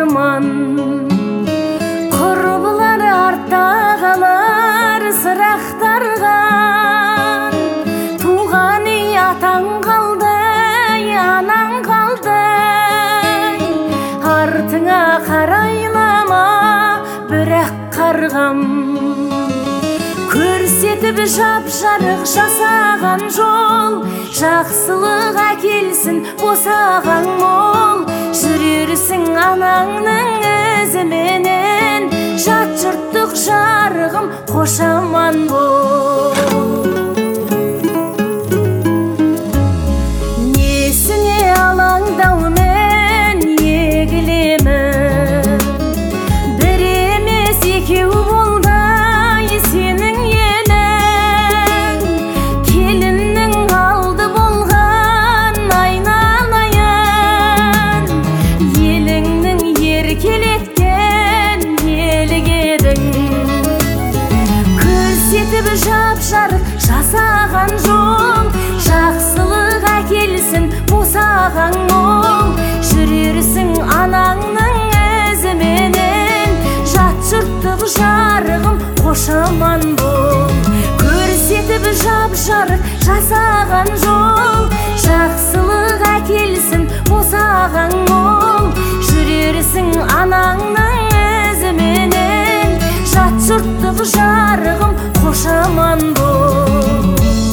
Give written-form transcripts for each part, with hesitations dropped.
арман. Құрбылар артта қалар сырақтарған. Туған үй атаң қалды, анаң қалды. Артыңа қарайлама, бірақ қарғам. Көрсетіп жап-жарық жасаған жол, жақсылық әкелсін босаған мол. Жүрерсің анаңның ізіменен, жат жұрттық жарығым қош аман бол. Несіне алаңдаумен егілемін, бір емес екеу болдай сенің елің. Келіннің алды болған айналайын, еліңнің еркелеткен елік едің. Көрсетіп жап-жарық жасаған жол, жақсылық әкелсін босаған мол. Жүрерсің анаңның ізіменен, жат жұрттық жарығым қош аман бол. Көрсетіп жап-жарық жасаған жол, жақсылық әкелсін босаған мол. Жүрерсің анаңның ізіменен, жат жұрттық жарығым қош аман бол.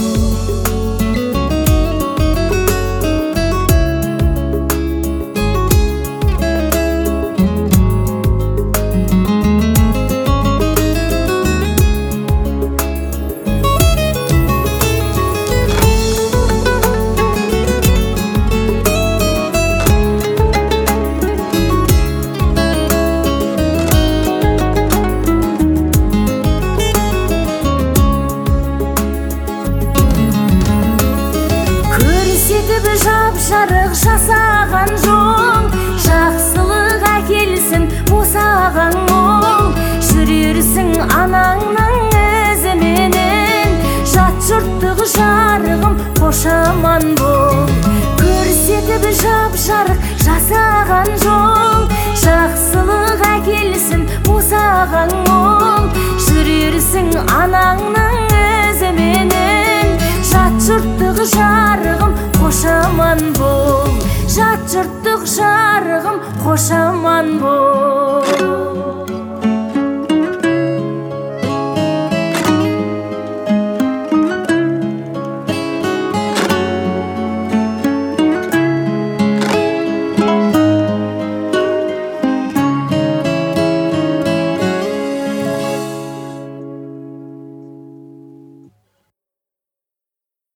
Көрсетіп жап-жарық жасаған жол, жақсылық әкелсін босаған мол. Жүрерсің анаңның ізіменен, жат жұрттық жарығым қош аман бол. Көрсетіп жап-жарық жасаған жол, жақсылық әкелсін босаған мол. Жүрерсің анаңның ізіменен, жат жұрттық жарығым қош аман бол. Жат жұрттық жарығым қош аман бол.